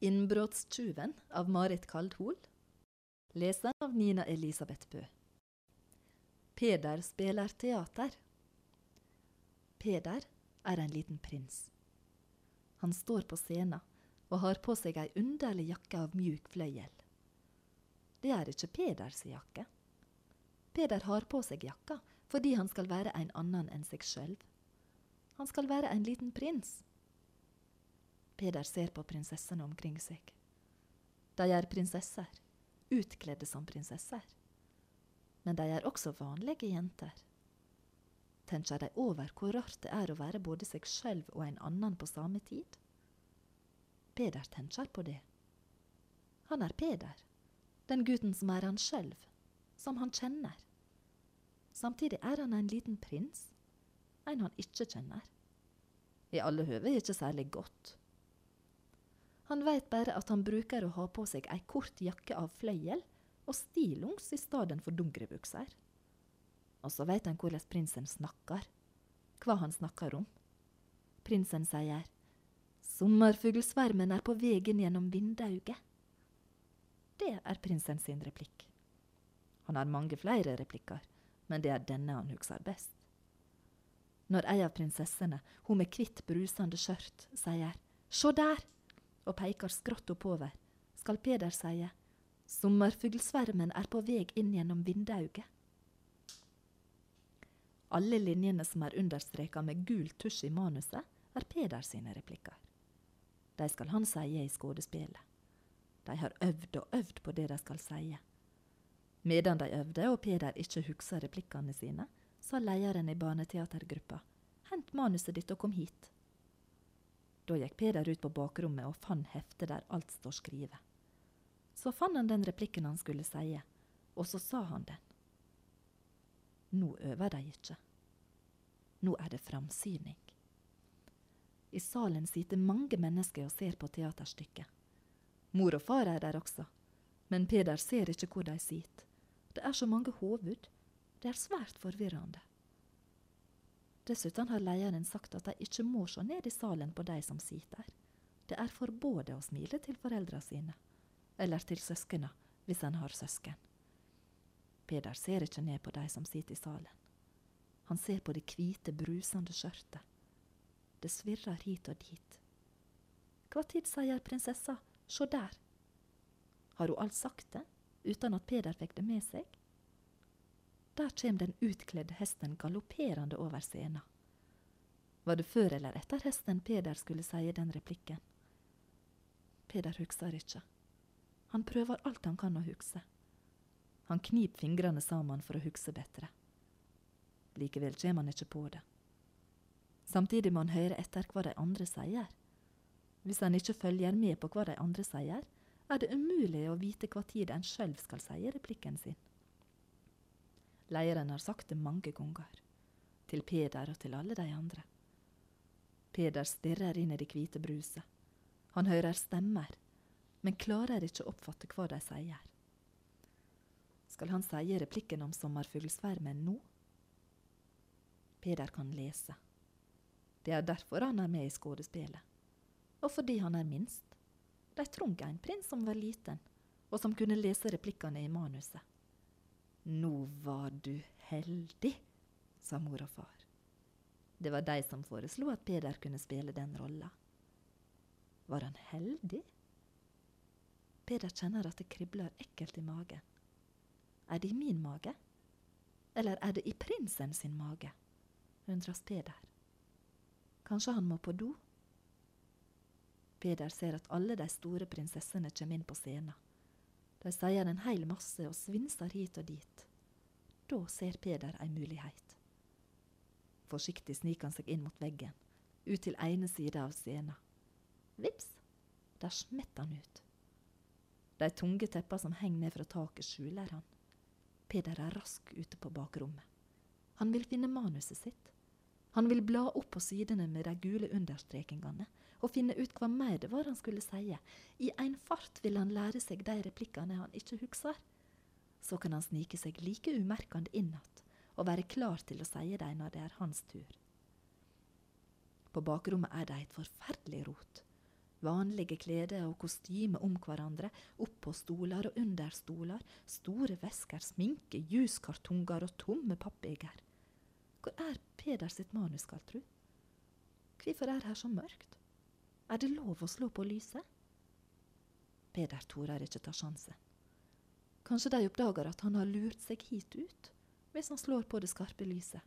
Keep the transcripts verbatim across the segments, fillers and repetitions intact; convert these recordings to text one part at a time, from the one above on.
Innbrottstyven av Marit Kaldhol. Lesen av Nina Elisabeth Bø. Peder spiller teater. Peder er en liten prins. Han står på scenen og har på seg ei underlig jakke av mjuk fløyel. Det er ikke Peders jakke. Peder har på seg jakka fordi han skal være en annen enn seg selv. Han skal være en liten prins. Peder ser på prinsessene omkring seg. De er prinsesser, utkledde som prinsesser. Men de er også vanlige jenter. Tenker de over hvor rart det er å være både seg selv og en annen på samme tid? Peder tenker på det. Han er Peder, den gutten som er han selv, som han kjenner. Samtidig er han en liten prins, en han ikke kjenner. I alle høve ikke særlig godt. Han vet bare at han bruker å ha på seg ei kort jakke av fløyel og stillongs i stedet for dungerebukser. Og så vet han hvordan prinsen snakker, hva han snakker om. Prinsen sier, «Sommerfuglsvermen er på vegen gjennom vindauget». Det er prinsen sin replikk. Han har mange flere replikker, men det er denne han husker best. Når ei av prinsessene, hun med kvitt brusende skjørt, sier, «Sjå der!» og peker skrått oppover, skal Peder si, «Sommerfuglsvermen er på veg inn gjennom vindauget». Alle linjene som er understreket med gul tusj i manuset, er Peder sine replikker. De skal han si i skådespillet. De har øvd og øvd på det de skal si. Medan de øvde og Peder ikke hukser replikkene sine, sa leieren i barneteatergruppa, «Hent manuset ditt og kom hit». Da gikk Peder ut på bakrommet og fann heftet der alt står skrivet. Så fann han den replikken han skulle si, og så sa han den. Nå øver de ikke. Nå er det framsyning. I salen sitter mange mennesker og ser på teaterstykket. Mor og far er der også, men Peder ser ikke hvor de sitter. Det er så mange hoved. Det er svært forvirrende. Dessuten har leieren sagt at de ikke må se ned i salen på de som sitter der. Det er forbudt å smile til foreldre sine, eller til søskene, hvis han har søsken. Peder ser ikke ned på de som sitter i salen. Han ser på det hvite, brusende skjørtet. Det svirrer hit og dit. Hva tid sier prinsessa, «Sjå der»? Har hun alt sagt det, uten at Peder fikk det med seg? Der kjem den utkledde hesten galopperende over scenen. Var det før eller etter hesten Peder skulle si den replikken? Peder hukser ikke. Han prøver alt han kan å hukse. Han knip fingrene sammen for å hukse bedre. Likevel kjem han ikke på det. Samtidig må han høre etter hva de andre sier. Hvis han ikke følger med på hva de andre sier, er det umulig å vite hva tid en selv skal si replikken sin. Leieren har sagt det mange ganger, til Peder og til alle de andre. Peder stirrer inn i det hvite bruset. Han hører stemmer, men klarer ikke å oppfatte hva de sier. Skal han si replikken om sommerfuglsvermen nå? Peder kan lese. Det er derfor han er med i skådespillet. Og fordi han er minst. De trong en prins som var liten, og som kunne lese replikkene i manuset. «Nå var du heldig», sa mor og far. Det var de som foreslo at Peder kunne spille den rollen. Var han heldig? Peder kjenner at det kribler ekkelt i magen. Er det i min mage? Eller er det i prinsen sin mage? Undres Peder. Kanskje han må på do? Peder ser at alle de store prinsessene kommer inn på scenen. De sier en hel masse og svinser hit og dit. Da ser Peder en mulighet. Forsiktig sniker han seg inn mot veggen, ut til ene side av scenen. Vips, der smetter han ut. De tunge tepper som henger ned fra taket skjuler han. Peder er rask ute på bakrommet. Han vil finne manuset sitt. Han vil bla opp på sidene med de gule understrekingene og finne ut hva mer det var han skulle si. I en fart vil han lære seg de replikkene han ikke hukser. Så kan han snike seg like umerkende innat og være klar til å si dem når det er hans tur. På bakrommet er det et forferdelig rot. Vanlige klede og kostyme om hverandre, opp på stoler og under stoler, store vesker, sminke, juskartonger og tomme pappeger. Hvor er Peder sitt manus, skal tru? Hvorfor er her så mørkt? Er det lov å slå på lyset? Peder torer ikke ta sjansen. Kanskje de oppdager at han har lurt seg hit ut, hvis han slår på det skarpe lyset.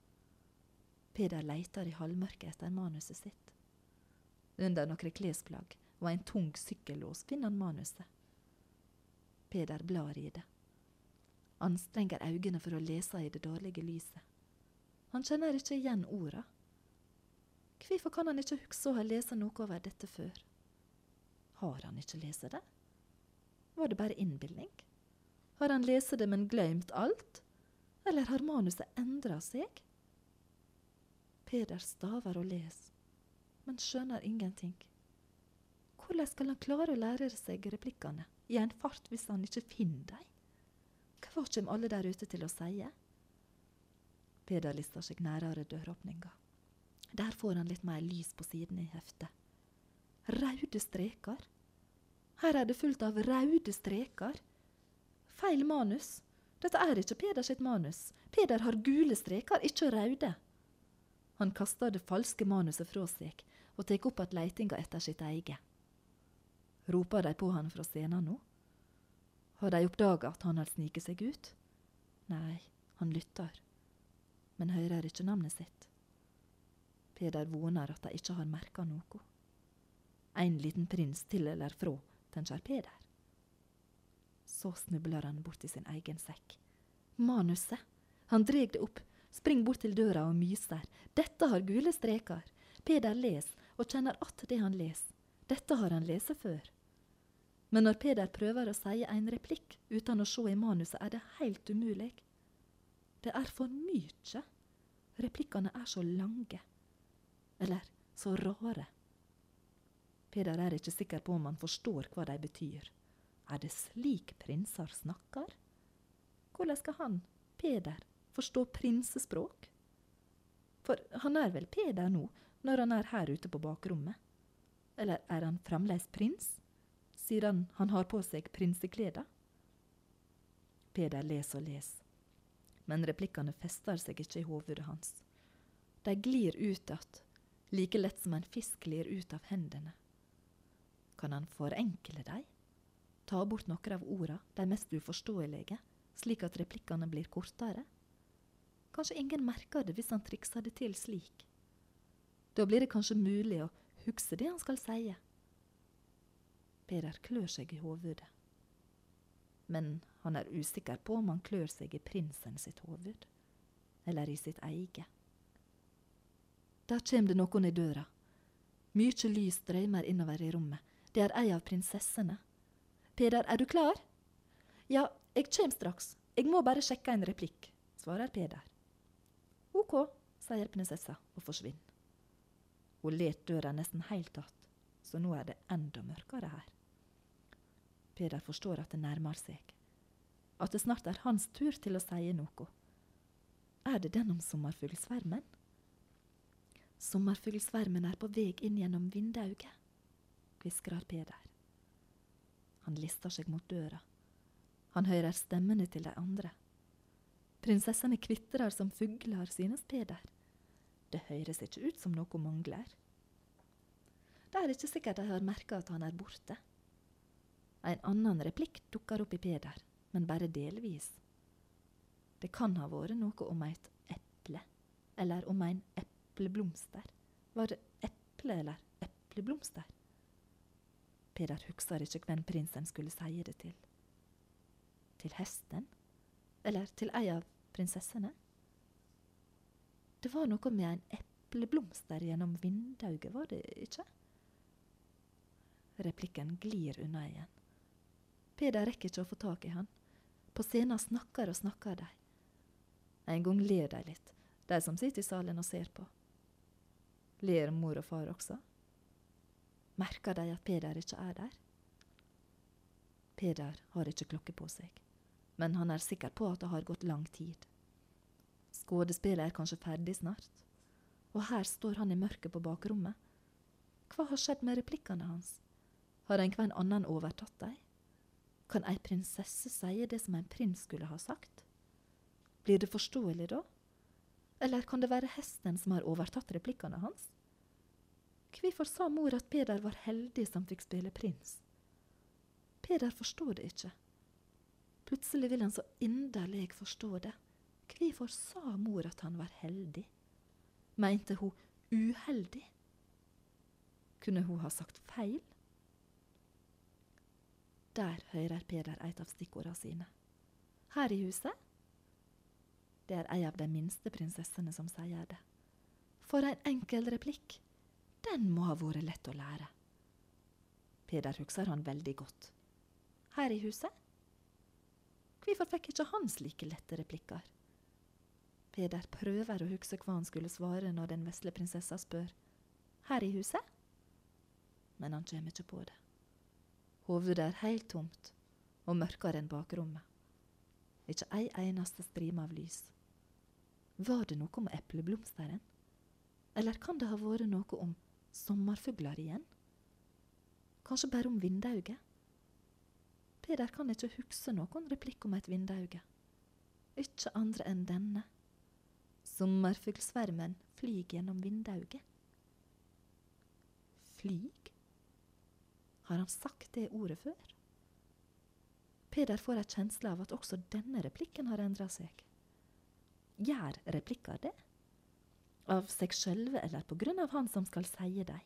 Peder leiter i halvmørket etter manuset sitt. Under noen klesplagg og en tung sykkellås finner han manuset. Peder blar i det. Anstrenger øynene for å lese i det dårlige lyset. Han kjenner ikke igjen orda. Hvorfor kan han ikke huske å ha lese noe over dette før? Har han ikke lese det? Var det bare innbildning? Har han lese det, men glemt alt? Eller har manuset endret seg? Peder staver og les, men skjønner ingenting. Hvordan skal han klare å lære seg replikkene i en fart hvis han ikke finner dem? Hva kommer alle der ute til å si? Peder lister seg nærere døråpninga. Der får han litt mer lys på siden i heftet. Raude streker. Her er det fullt av raude streker. Feil manus. Dette er ikke Peder sitt manus. Peder har gule streker, ikke raude. Han kaster det falske manuset fra seg og tek opp at leitinga etter sitt eget. Roper de på han fra scenen nå? Har de oppdaget at han har sniket seg ut? Nei, han lytter, men hører ikke navnet sitt. Peder voner at de ikke har merket noe. En liten prins til eller fra, tenker Peder. Så snubler han bort i sin egen sekk. Manuset! Han dreg det opp, spring bort til døra og myser. Dette har gule streker. Peder les og kjenner att det han les. Dette har han lese før. Men når Peder prøver å si en replikk uten å se i manuset, er det helt umulig. Det er for mye. Replikkene er så lange. Eller så rare. Peder er ikke sikker på om han forstår hva de betyr. Er det slik prinser snakker? Hvordan skal han, Peder, forstå prinsespråk? For han er vel Peder nå, når han er her ute på bakrommet? Eller er han fremdeles prins, siden han har på seg prinsekleder? Peder les og les, men replikkene fester seg ikke i hovedet hans. De glir ut at, like lett som en fisk glir ut av hendene. Kan han forenkle dem? Ta bort noen av orda, de mest uforståelige, slik at replikkene blir kortere? Kanskje ingen merker det hvis han trikser det til slik. Da blir det kanskje mulig å huske det han skal si. Peder klør seg i hovedet. Men han er usikker på om han klør seg i prinsen sitt hoved, eller i sitt eget. Der kommer det noen i døra. Mykje lys drømmer innover i rommet. Det er ei av prinsessene. Peder, er du klar? Ja, jeg kommer straks. Jeg må bare sjekke en replikk, svarer Peder. Ok, sier prinsessa og forsvinner. Hun let døra nesten helt att, så nå er det enda mørkere her. Peder forstår at det nærmer seg. At det snart er hans tur til å si noe. Er det den om sommerfuglsvermen? Sommerfuglsvermen er på vei inn gjennom vindauget, hviskrer Peder. Han lister seg mot døra. Han hører stemmene til de andre. Prinsessene kvitrer som fugler, synes Peder. Det høres ikke ut som noe mangler. Det er ikke sikkert de har merket at han er borte. En annen replikk dukker opp i Peder, men bare delvis. Det kan ha vært noe om et eple, eller om en epleblomster. Var det eple eller epleblomster? Peder husker ikke hvem prinsen skulle si det til. Til hesten? Eller til ei av prinsessene? Det var noe med en epleblomster gjennom vindauget, var det ikke? Replikken glir unna igjen. Peder rekker ikke å få tak i han. På scenen snakker og snakker de. En gang ler de litt, de som sitter i salen og ser på. Ler mor og far også? Merker de at Peder ikke er der? Peder har ikke klokke på seg, men han er sikker på at det har gått lang tid. Skådespillet er kanskje ferdig snart, og her står han i mørket på bakrommet. Hva har skjedd med replikkene hans? Har en hver annen overtatt dem? Kan ei prinsesse si det som en prins skulle ha sagt? Blir det forståelig da? Eller kan det være hesten som har overtatt replikkene hans? Hvorfor sa mor at Peder var heldig som fikk spille prins? Peder forstår det ikke. Plutselig vil han så inderlig forstå det. Hvorfor sa mor at han var heldig? Mente hun uheldig? Kunne hun ha sagt feil? Der hører Peder et av stikkordene sine. Her i huset? Det er ei av de minste prinsessene som sier det. For en enkel replikk. Den må ha vært lett å lære. Peder husker han veldig godt. Her i huset? Hvorfor fikk ikke han slike lette replikker? Peder prøver å huske hva han skulle svare når den vesle prinsessa spør. Her i huset? Men han kommer ikke på det. Hovedet er helt tomt, og mørkere enn bakrommet. Ikke ei eneste strime av lys. Var det noe om epleblomsteren? Eller kan det ha vært noe om sommerfugler igjen? Kanskje bare om vindauget? Peder kan ikke huske noen replikk om et vindauge. Ikke andre enn denne. Sommerfuglsvermen flyg gjennom vindauget. Flyg? Har han sagt det ordet før? Peder får et kjensle av at også denne replikken har endret seg. Gjør replikker det? Av seg sjølve eller på grunn av han som skal si deg?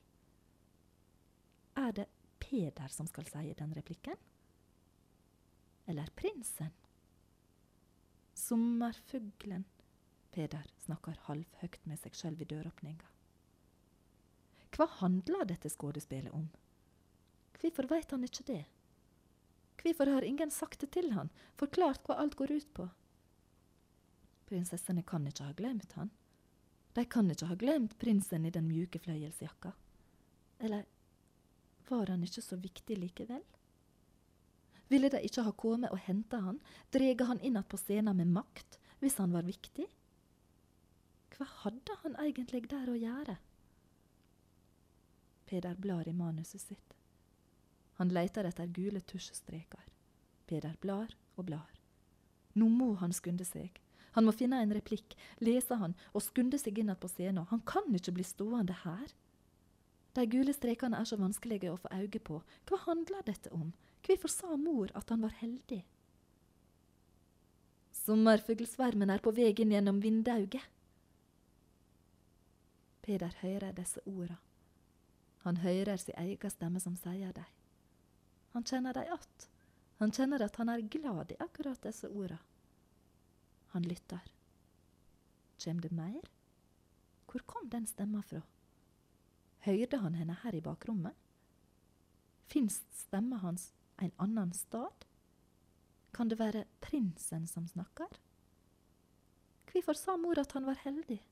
Er det Peder som skal si den replikken? Eller prinsen? Sommerfuglen. Peder snakker halvhøgt med seg selv i døråpninga. Hva handler dette skådespillet om? Hvorfor vet han ikke det? Hvorfor har ingen sagt det til han, forklart hva alt går ut på? Prinsessene kan ikke ha glemt han. De kan ikke ha glemt prinsen i den mjuke fløyelsjakka. Eller var han ikke så viktig likevel? Ville de ikke ha kommet og hentet han, drege han inn på scenen med makt, hvis han var viktig? Hva hadde han egentlig der å gjøre? Peder blar i manuset sitt. Han leter etter gule tusjstreker. Peder blar og blar. Nå må han skunde seg. Han må finne en replikk, lese han og skunde seg inn på scenen. Han kan ikke bli stående her. De gule strekene er så vanskelige å få øye på. Hva handler dette om? Hvorfor sa mor at han var heldig? Sommerfuglsvermen er på vei inn gjennom vindauget. Peder hører disse ordene. Han hører sin egen stemme som sier dem. Han kjenner dem att. Han kjenner at han er glad i akkurat disse ordene. Han lytter. Kjem det mer? Hvor kom den stemmen fra? Hørte han henne her i bakrommet? Finns stemmen hans en annen stad? Kan det være prinsen som snakker? Hvorfor sa mor at han var heldig?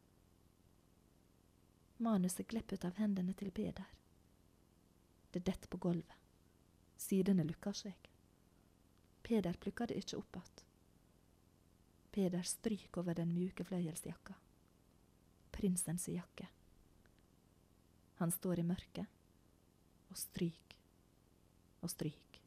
Manuset glepp ut av hendene til Peder. Det dett på gulvet. Sidene lukker seg. Peder plukker det ikke opp att. Peder stryk over den mjuke fløyelsjakka. Prinsens jakke. Han står i mørket og stryk og stryk.